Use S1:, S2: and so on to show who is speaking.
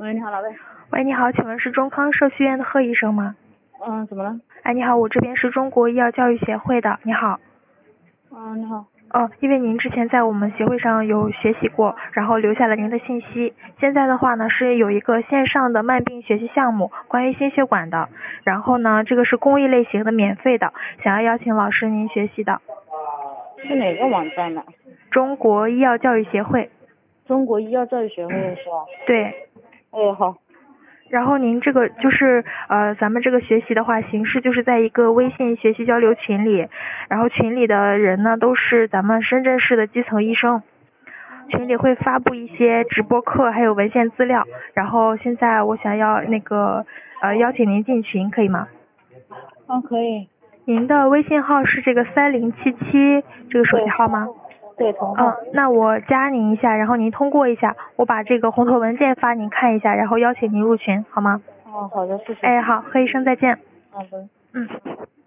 S1: 喂，你好，哪位？
S2: 喂，你好，请问是中康社区院的贺医生吗？
S1: 怎么了？
S2: 哎，你好，我这边是中国医药教育协会的，你好。
S1: 你好。
S2: 因为您之前在我们协会上有学习过，然后留下了您的信息。现在的话呢，是有一个线上的慢病学习项目，关于心血管的。然后呢，这个是公益类型的，免费的，想要邀请老师您学习的。
S1: 是哪个网站呢？
S2: 中国医药教育协会。
S1: 中国医药教育协会是吧？
S2: 对。
S1: 好。
S2: 然后您这个就是咱们这个学习的话，形式就是在一个微信学习交流群里，然后群里的人呢都是咱们深圳市的基层医生，群里会发布一些直播课还有文献资料，然后现在我想要邀请您进群，可以吗？
S1: 可以。
S2: 您的微信号是这个3077这个手机号吗？
S1: 对，同号。
S2: 那我加您一下，然后您通过一下，我把这个红头文件发您看一下，然后邀请您入群，好吗？
S1: 好的，谢谢。
S2: 好，贺医生再见。
S1: 好的。